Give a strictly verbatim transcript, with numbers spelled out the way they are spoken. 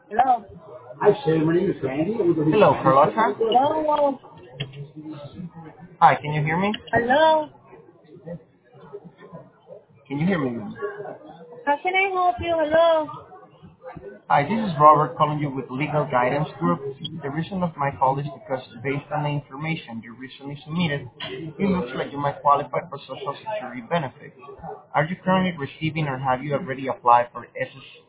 Hello. Hi, Shay. My name is Randy. Hello, Carlotta. Hello. Hi, can you hear me? Hello. Can you hear me? ma'am? How can I help you? Hello. Hi, this is Robert calling you with Legal Guidance Group. The reason of my call is because based on the information you recently submitted, it looks like you might qualify for Social Security benefits. Are you currently receiving or have you already applied for